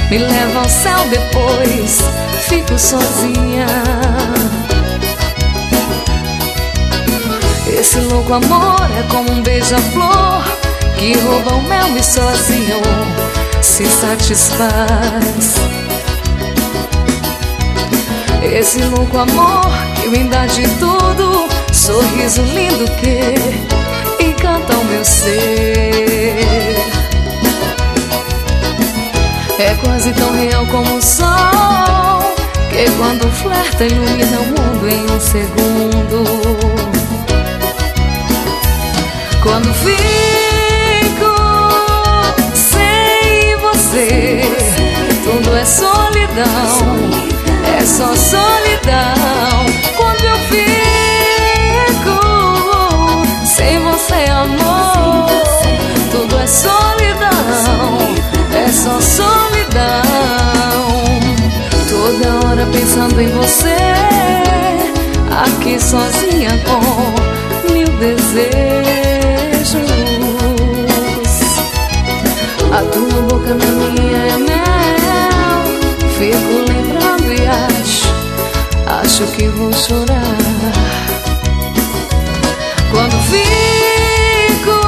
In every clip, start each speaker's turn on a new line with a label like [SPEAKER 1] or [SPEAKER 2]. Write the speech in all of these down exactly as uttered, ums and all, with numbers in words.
[SPEAKER 1] me leva ao céu, depois fico sozinha. Esse louco amor é como um beija-flor que rouba o mel e sozinho se satisfaz. Esse louco amor que me dá de tudo, sorriso lindo que encanta o meu ser. É quase tão real como o sol, que quando flerta ilumina o mundo em um segundo. Quando fico sem você, tudo é solidão, é só solidão. Quando eu fico sem você, amor, tudo é solidão, é só solidão. Toda hora pensando em você, aqui sozinha com mil desejos. A tua boca na minha é mel, fico lembrando e acho, acho que vou chorar. Quando fico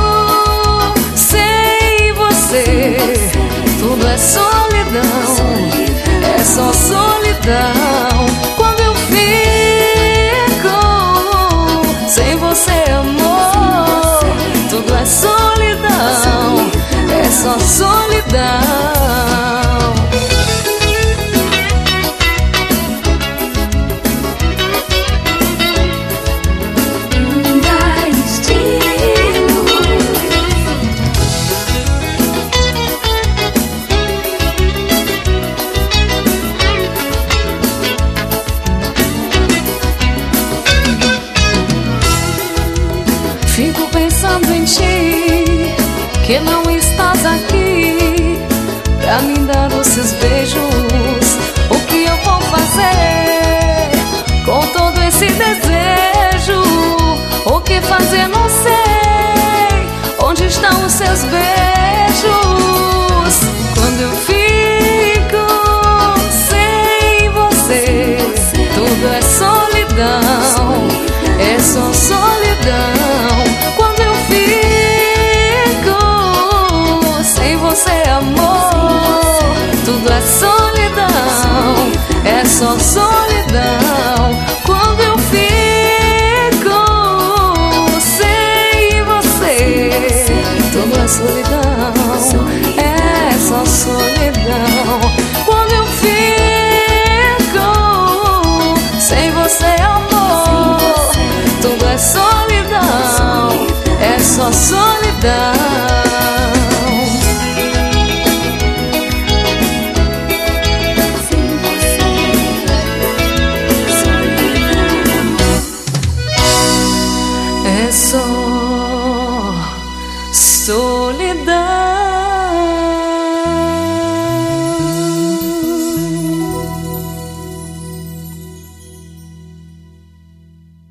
[SPEAKER 1] sem você, tudo é solidão, é só solidão. Quando eu fico sem você, amor, tudo é solidão, é só solidão. Fico pensando em ti, que não estás aqui pra me dar doces beijos. O que eu vou fazer com todo esse desejo? O que fazer não sei, onde estão os seus beijos? Quando eu fico sem você, tudo é solidão, é só solidão. Quando eu fico sem você, amor, tudo é solidão, é só solidão. Quando eu fico sem você, tudo é solidão, é só solidão. Quando eu fico sem você, amor, tudo é solidão, é só solidão. É só solidão.